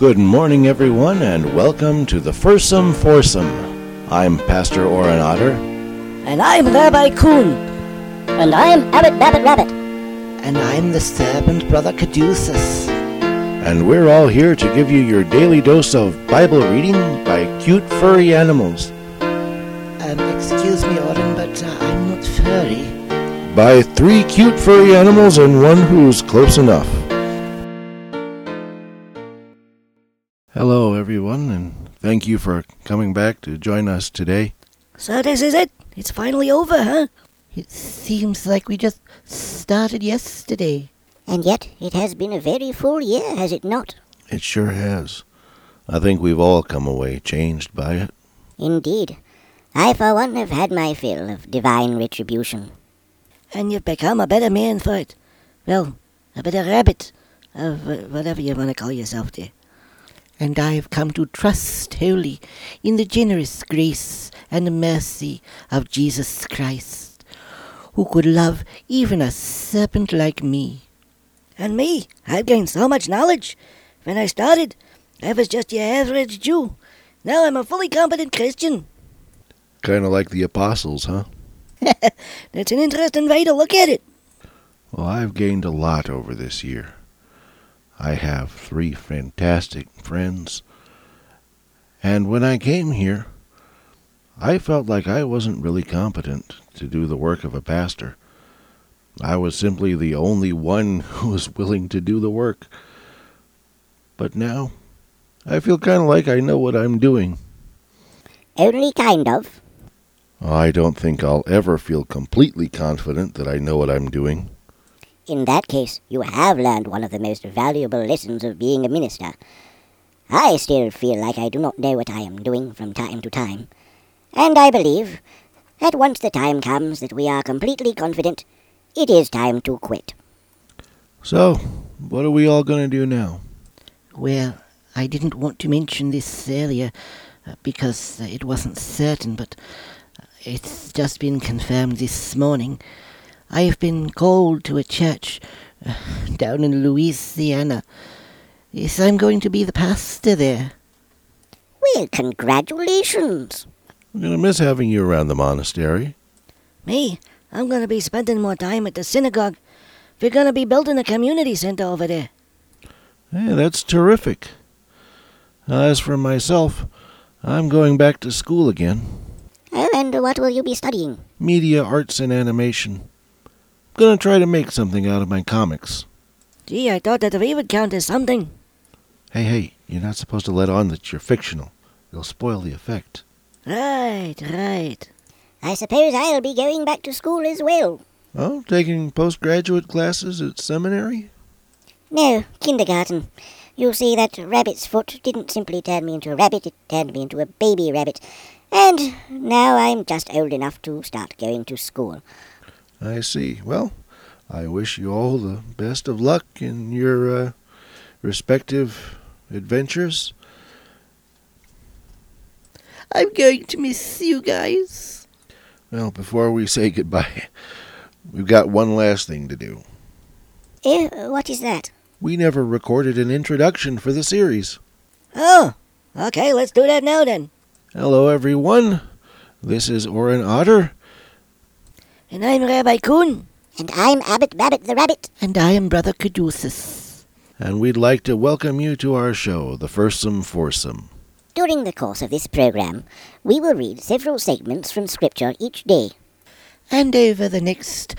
Good morning, everyone, and welcome to the Fursome Foursome. I'm Pastor Oren Otter. And I'm Rabbi Kuhn. And I'm Abbot Babbit Rabbit. And I'm the servant Brother Caduceus. And we're all here to give you your daily dose of Bible reading by cute furry animals. Excuse me, Oren, but I'm not furry. By 3 cute furry animals and one who's close enough. Hello, everyone, and thank you for coming back to join us today. So this is it? It's finally over, huh? It seems like we just started yesterday. And yet it has been a very full year, has it not? It sure has. I think we've all come away changed by it. Indeed. I, for one, have had my fill of divine retribution. And you've become a better man for it. Well, a better rabbit. Whatever you want to call yourself there. And I have come to trust wholly in the generous grace and mercy of Jesus Christ, who could love even a serpent like me. And me, I've gained so much knowledge. When I started, I was just your average Jew. Now I'm a fully competent Christian. Kind of like the apostles, huh? That's an interesting way to look at it. Well, I've gained a lot over this year. I have 3 fantastic friends. And when I came here, I felt like I wasn't really competent to do the work of a pastor. I was simply the only one who was willing to do the work. But now, I feel kind of like I know what I'm doing. Only kind of. I don't think I'll ever feel completely confident that I know what I'm doing. In that case, you have learned one of the most valuable lessons of being a minister. I still feel like I do not know what I am doing from time to time. And I believe that once the time comes that we are completely confident, it is time to quit. So, what are we all going to do now? Well, I didn't want to mention this earlier because it wasn't certain, but it's just been confirmed this morning. I have been called to a church down in Louisiana. Yes, I'm going to be the pastor there. Well, congratulations. I'm going to miss having you around the monastery. Me, I'm going to be spending more time at the synagogue. We're going to be building a community center over there. Hey, that's terrific. As for myself, I'm going back to school again. Oh, and what will you be studying? Media, arts, and animation. I'm going to try to make something out of my comics. Gee, I thought that we would count as something. Hey, you're not supposed to let on that you're fictional. It'll spoil the effect. Right. I suppose I'll be going back to school as well. Oh, taking postgraduate classes at seminary? No, kindergarten. You see, that rabbit's foot didn't simply turn me into a rabbit, it turned me into a baby rabbit. And now I'm just old enough to start going to school. I see. Well, I wish you all the best of luck in your respective adventures. I'm going to miss you guys. Well, before we say goodbye, we've got one last thing to do. What is that? We never recorded an introduction for the series. Oh, okay, let's do that now then. Hello, everyone. This is Oren Otter. And I'm Rabbi Kuhn. And I'm Abbot Babbit the Rabbit. And I am Brother Caduceus. And we'd like to welcome you to our show, The Fursome Foursome. During the course of this program, we will read several segments from Scripture each day. And over the next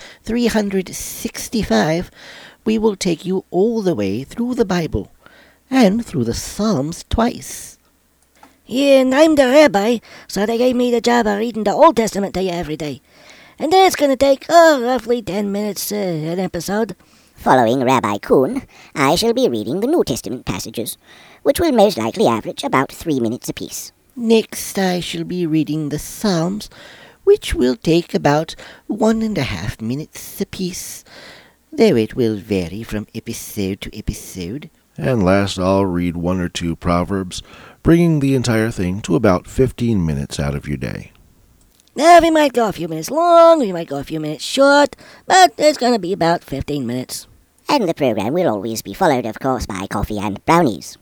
365, we will take you all the way through the Bible and through the Psalms twice. Yeah, and I'm the rabbi, so they gave me the job of reading the Old Testament to you every day. And that's going to take, roughly 10 minutes an episode. Following Rabbi Kuhn, I shall be reading the New Testament passages, which will most likely average about 3 minutes apiece. Next, I shall be reading the Psalms, which will take about 1.5 minutes apiece, though it will vary from episode to episode. And last, I'll read 1 or 2 Proverbs, bringing the entire thing to about 15 minutes out of your day. Now, we might go a few minutes long, we might go a few minutes short, but it's going to be about 15 minutes. And the program will always be followed, of course, by coffee and brownies.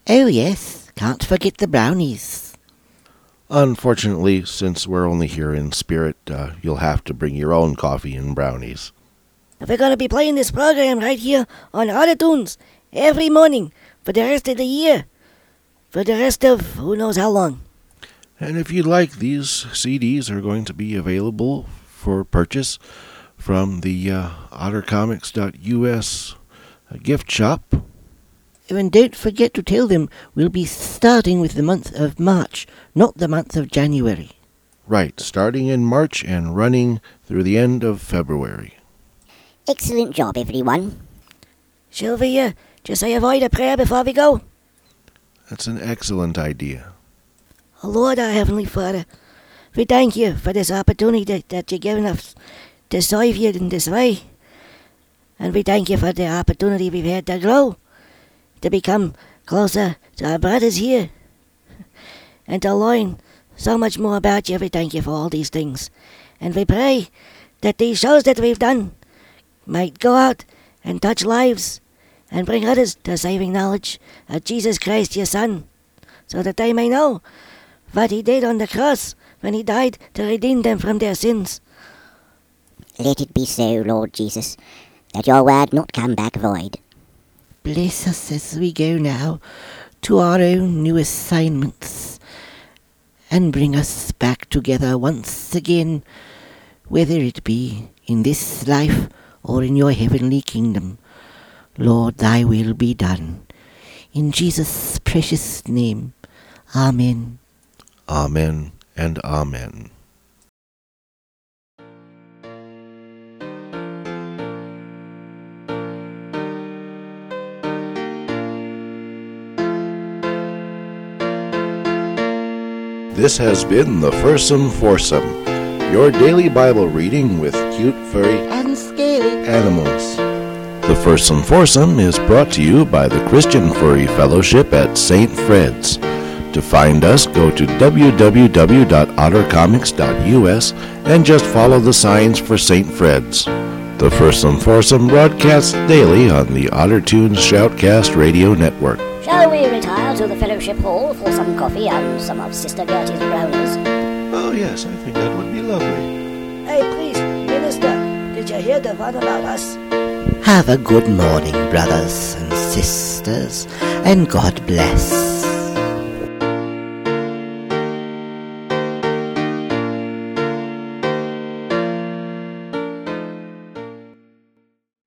Oh yes, can't forget the brownies. Unfortunately, since we're only here in spirit, you'll have to bring your own coffee and brownies. We're going to be playing this program right here on Autotunes every morning for the rest of the year. For the rest of who knows how long. And if you'd like, these CDs are going to be available for purchase from the ottercomics.us gift shop. And don't forget to tell them we'll be starting with the month of March, not the month of January. Right, starting in March and running through the end of February. Excellent job, everyone. Sylvia, just say a word of prayer before we go. That's an excellent idea. Oh, Lord, our Heavenly Father, we thank you for this opportunity that you've given us to serve you in this way. And we thank you for the opportunity we've had to grow, to become closer to our brothers here, and to learn so much more about you. We thank you for all these things. And we pray that these shows that we've done might go out and touch lives and bring others to saving knowledge of Jesus Christ, your Son, so that they may know what he did on the cross when he died to redeem them from their sins. Let it be so, Lord Jesus, that your word not come back void. Bless us as we go now to our own new assignments, and bring us back together once again, whether it be in this life or in your heavenly kingdom. Lord, thy will be done. In Jesus' precious name. Amen. Amen and amen. This has been the Fursome Foursome, your daily Bible reading with cute, furry, And scaly animals. The Fursome Foursome is brought to you by the Christian Furry Fellowship at St. Fred's. To find us, go to www.ottercomics.us and just follow the signs for St. Fred's. The Fursome Foursome broadcasts daily on the Ottertunes Shoutcast Radio Network. Shall we retire to the fellowship hall for some coffee and some of Sister Gertie's brownies? Oh yes, I think that would be lovely. Hey, please, Minister, did you hear the one about us? Have a good morning, brothers and sisters, and God bless.